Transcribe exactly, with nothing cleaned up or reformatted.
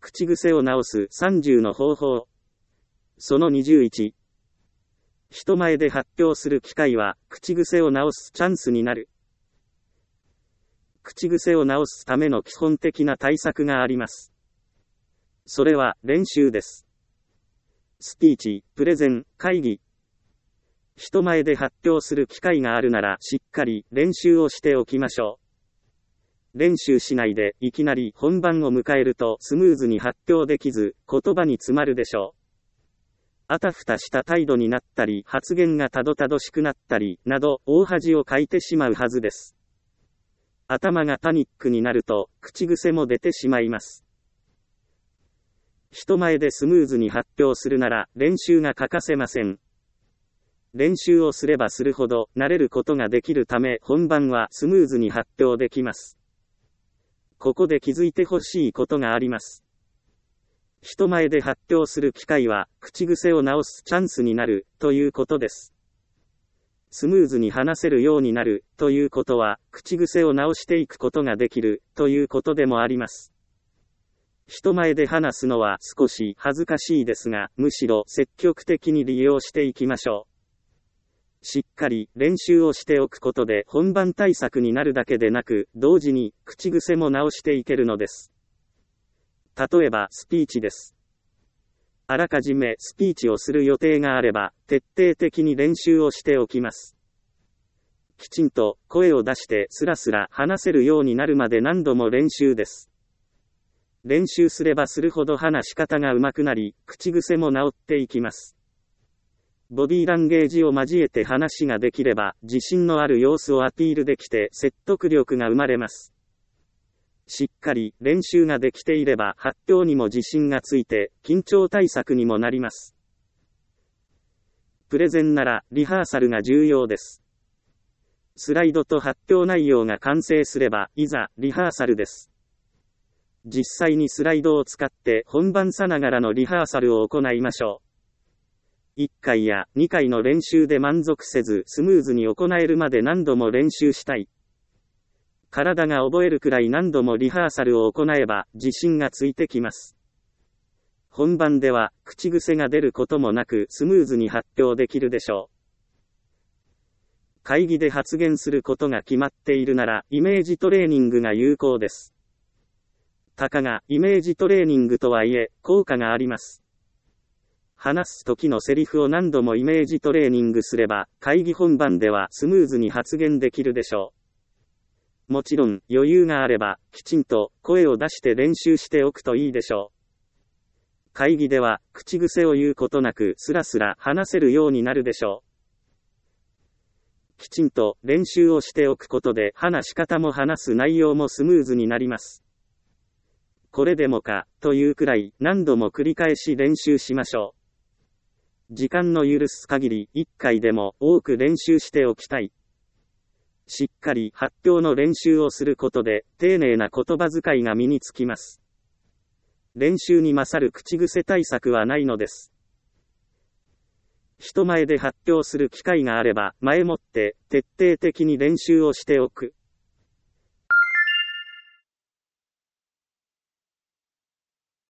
口癖を直すさんじゅうの方法。そのにじゅういち。人前で発表する機会は、口癖を直すチャンスになる。口癖を直すための基本的な対策があります。それは、練習です。スピーチ、プレゼン、会議。人前で発表する機会があるなら、しっかり練習をしておきましょう。練習しないで、いきなり本番を迎えるとスムーズに発表できず、言葉に詰まるでしょう。あたふたした態度になったり、発言がたどたどしくなったり、など、大恥をかいてしまうはずです。頭がパニックになると、口癖も出てしまいます。人前でスムーズに発表するなら、練習が欠かせません。練習をすればするほど、慣れることができるため、本番はスムーズに発表できます。ここで気づいてほしいことがあります。人前で発表する機会は、口癖を直すチャンスになる、ということです。スムーズに話せるようになる、ということは、口癖を直していくことができる、ということでもあります。人前で話すのは少し恥ずかしいですが、むしろ積極的に利用していきましょう。しっかり練習をしておくことで本番対策になるだけでなく、同時に口癖も直していけるのです。例えばスピーチです。あらかじめスピーチをする予定があれば、徹底的に練習をしておきます。きちんと声を出してスラスラ話せるようになるまで何度も練習です。練習すればするほど話し方が上手くなり、口癖も直っていきます。ボディーランゲージを交えて話ができれば、自信のある様子をアピールできて説得力が生まれます。しっかり練習ができていれば発表にも自信がついて緊張対策にもなります。プレゼンならリハーサルが重要です。スライドと発表内容が完成すればいざリハーサルです。実際にスライドを使って本番さながらのリハーサルを行いましょう。いっかいやにかいの練習で満足せずスムーズに行えるまで何度も練習したい。体が覚えるくらい何度もリハーサルを行えば自信がついてきます。本番では口癖が出ることもなくスムーズに発表できるでしょう。会議で発言することが決まっているならイメージトレーニングが有効です。たかがイメージトレーニングとはいえ効果があります。話す時のセリフを何度もイメージトレーニングすれば会議本番ではスムーズに発言できるでしょう。もちろん余裕があればきちんと声を出して練習しておくといいでしょう。会議では口癖を言うことなくスラスラ話せるようになるでしょう。きちんと練習をしておくことで話し方も話す内容もスムーズになります。これでもかというくらい何度も繰り返し練習しましょう。時間の許す限りいっかいでも多く練習しておきたい。しっかり発表の練習をすることで、丁寧な言葉遣いが身につきます。練習に勝る口癖対策はないのです。人前で発表する機会があれば、前もって徹底的に練習をしておく。